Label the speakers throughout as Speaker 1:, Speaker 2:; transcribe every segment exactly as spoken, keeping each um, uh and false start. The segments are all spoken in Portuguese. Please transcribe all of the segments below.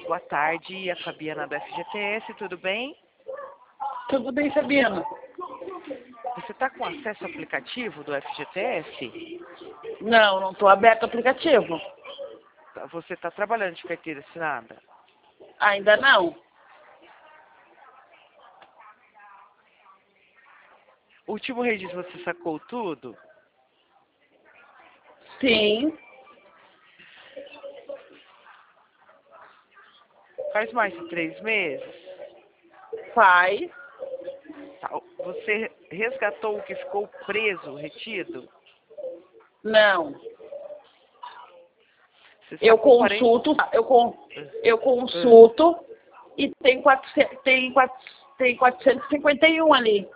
Speaker 1: Boa tarde, a Fabiana da F G T S, tudo bem?
Speaker 2: Tudo bem, Fabiana?
Speaker 1: Você está com acesso ao aplicativo do F G T S?
Speaker 2: Não, não estou aberto o aplicativo.
Speaker 1: Você está trabalhando de carteira assinada?
Speaker 2: Ainda não.
Speaker 1: O último registro você sacou tudo?
Speaker 2: Sim.
Speaker 1: Faz mais de três meses?
Speaker 2: Faz.
Speaker 1: Tá. Você resgatou o que ficou preso, retido?
Speaker 2: Não.
Speaker 1: Você
Speaker 2: Eu
Speaker 1: sacou quarenta...
Speaker 2: consulto, eu, con, eu consulto e tem, quatrocentos, tem, quatro, tem quatrocentos e cinquenta e um ali.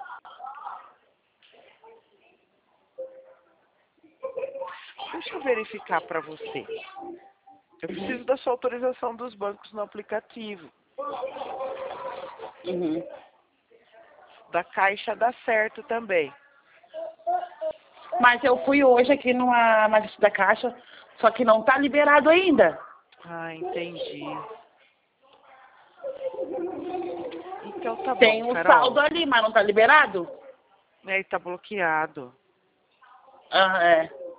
Speaker 1: Deixa eu verificar para você. Eu preciso da sua autorização dos bancos no aplicativo.
Speaker 2: Uhum.
Speaker 1: Da Caixa dá certo também.
Speaker 2: Mas eu fui hoje aqui numa agência da Caixa, só que não está liberado ainda.
Speaker 1: Ah, entendi. Então tá
Speaker 2: Tem
Speaker 1: bom,
Speaker 2: um
Speaker 1: Carol.
Speaker 2: saldo ali, mas não está liberado?
Speaker 1: Aí tá bloqueado.
Speaker 2: Ah, é.